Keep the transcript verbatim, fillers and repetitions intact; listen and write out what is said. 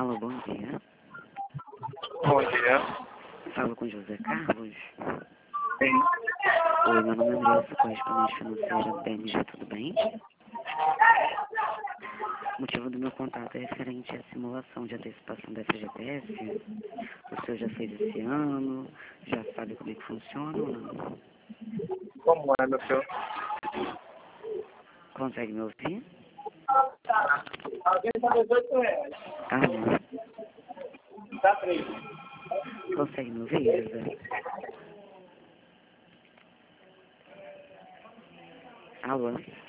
Alô, bom dia. Bom dia. Falo com José Carlos. Sim. Oi, meu nome é Andressa, correspondente financeira do B M G, tudo bem? O motivo do meu contato é referente à simulação de antecipação da F G T S. O senhor já fez esse ano? Já sabe como é que funciona ou não? Como é, meu senhor? Consegue me ouvir? Alguém está dezoito reais. Ah, não. Tá três. Consegue me ouvir, José? Alô?